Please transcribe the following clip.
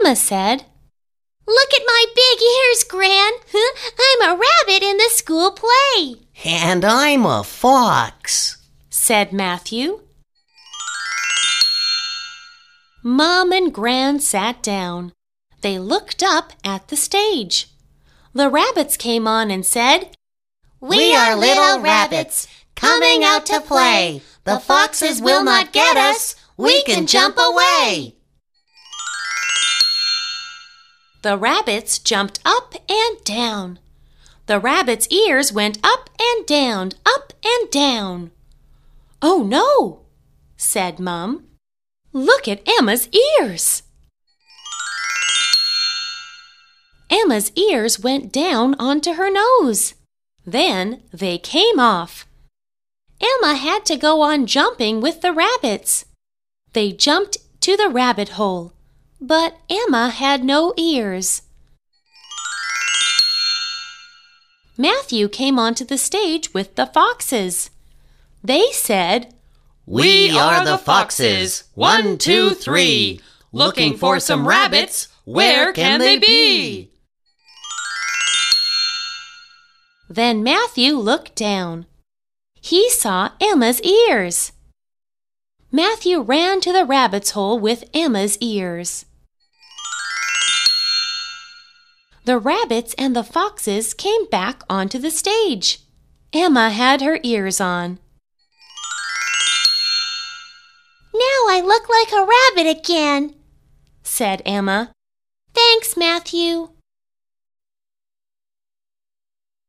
Emma said, "Look at my big ears, Gran. I'm a rabbit in the school play." "And I'm a fox," said Matthew. Mom and Gran sat down. They looked up at the stage. The rabbits came on and said, "We are little rabbits coming out to play. The foxes will not get us. We can jump away." The rabbits jumped up and down. The rabbits' ears went up and down, up and down. "Oh no," said Mom. "Look at Emma's ears." Emma's ears went down onto her nose. Then they came off. Emma had to go on jumping with the rabbits. They jumped to the rabbit hole, but Emma had no ears. Matthew came onto the stage with the foxes. They said, "We are the foxes, 1, 2, 3, looking for some rabbits. Where can they be?" Then Matthew looked down. He saw Emma's ears. Matthew ran to the rabbit's hole with Emma's ears. The rabbits and the foxes came back onto the stage. Emma had her ears on. "Now I look like a rabbit again," said Emma. "Thanks, Matthew."